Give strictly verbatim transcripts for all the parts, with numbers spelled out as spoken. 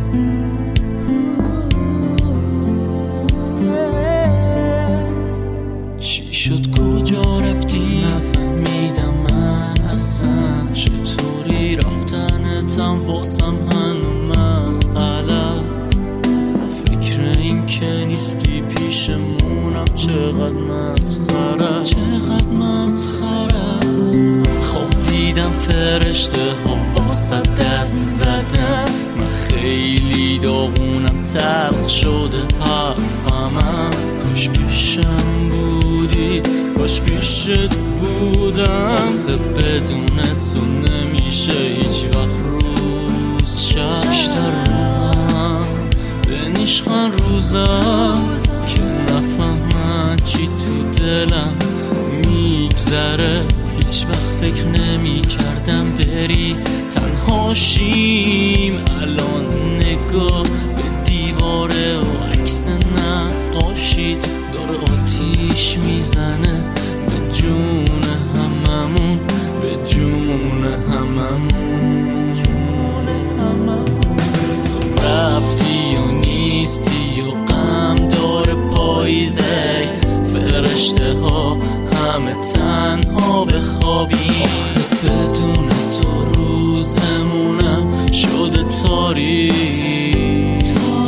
چی شد کجا رفتی نفهمیدم من اصلا، چطوری رفتنتم واسم هنوز مسئله است. فکر این که نیستی پیشمونم چقدر مسخره چقدر مسخره است. خب دیدم فرشته ها واسه دست زدن، من خیلی داغونم تلخ شده حرفم. کاش پیشم بودی کاش پیشت بودم، آخه بدون تو نمیشه هیچ وقت روز شب. بیشتر روم به نیشخن روزا که نفهمن چی تو دلم میگذره. هیچ وقت فکر نمی کردم بری تنها شیم. الان نگاه به دیواره و عکس نقاشیت داره آتیش میزنه به جون هممون، به جون هممون. تو رفتی و نیستی و غم داره پاییزه، فرشته ها همه تنها بخوابیم. آخه بدون تو روزمونم شده تاریک.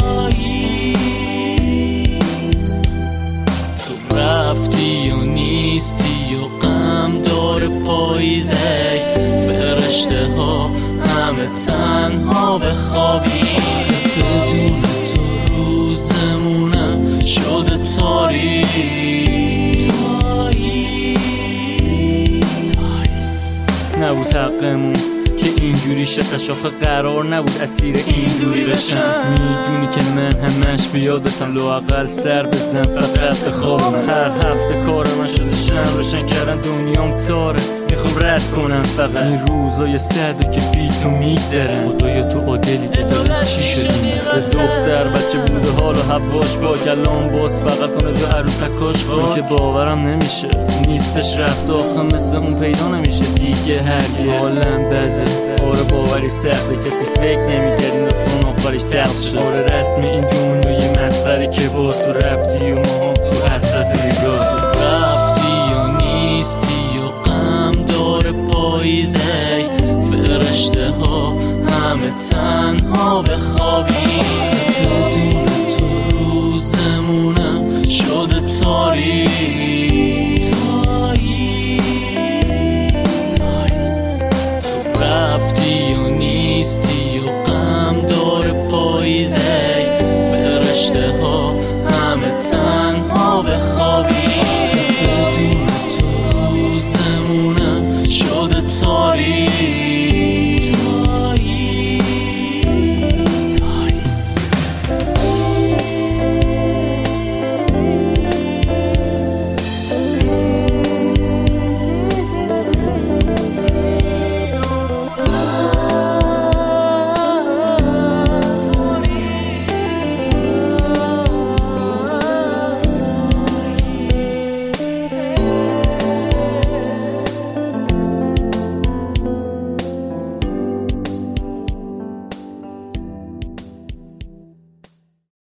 تو رفتی و نیستی و غم داره پاییزه، فرشته ها همه تنها بخوابیم. آخه بدون تو روزمونم شده تاریک. نبود حقمون که اینجوری شد، آخه قرار نبود اسیر این دوری بشم. میدونی که من همش بیادتم، لااقل سر بزن فقط بخوابم. هر هفته کار من شده شم روشن کردن دنیام تاره، میخوام رد کنم فقط این روزای سرده که بی تو میگذرن. خدایا تو عادلی اداره چی شدیم؟ سه دختر بچه بوده حالا هواش با کلام باز بغل کنه دو عروسکاش خواهی که باورم نمیشه نیستش رفت آخه مثل اون پیدا نمیشه دیگه. هرگه حالم بده آره باوری سخته، کسی فکر نمیکرد این دفتون آخرش تلخ شد. آره رسمی این دنیای مسخره که با تو رفتی و ما تو حسرت نگاه. تو رفتی و نیستی و غم داره پاییزه، فرشته ها همه تنها بخوابیم. بدون تو روزمونم شده تاریک. تو رفتی و نیستی